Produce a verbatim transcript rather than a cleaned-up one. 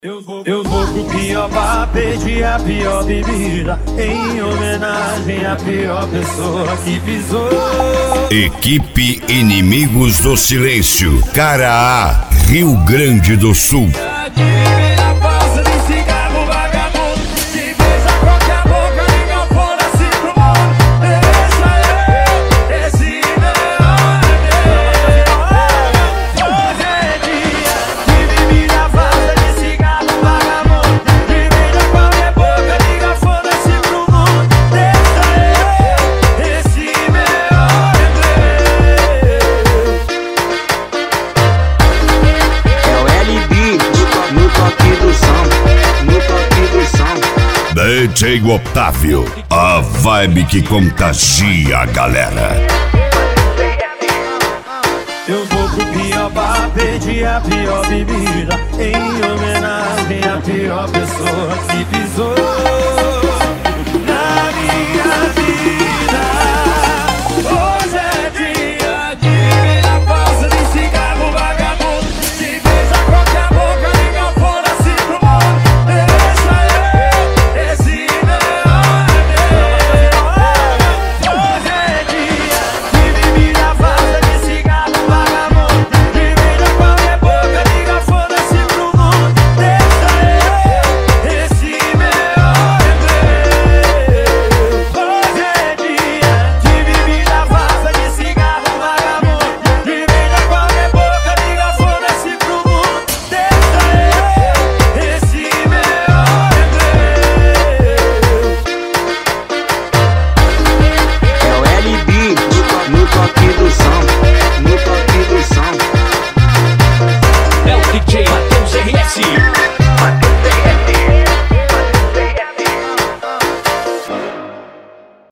Eu vou, eu vou pro pior bar pedir a pior bebida, em homenagem à pior pessoa que pisou. Equipe Inimigos do Silêncio, Cara A, Rio Grande do Sul. D J Otávio, a vibe que contagia a galera. Eu vou pro pior bar pedir a pior bebida, em homenagem à pior pessoa que pisou.